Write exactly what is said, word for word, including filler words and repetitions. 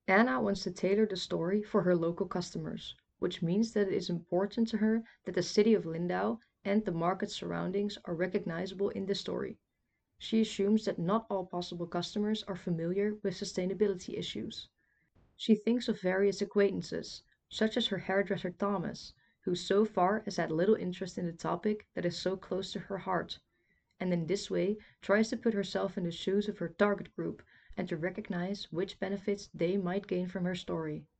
Anna wants to tailor the story for her local customers, which means that it is important to her that the city of Lindau and the market surroundings are recognizable in the story. She assumes that not all possible customers are familiar with sustainability issues. She thinks of various acquaintances, such as her hairdresser Thomas, who so far has had little interest in the topic that is so close to her heart, and in this way tries to put herself in the shoes of her target group and to recognize which benefits they might gain from her story.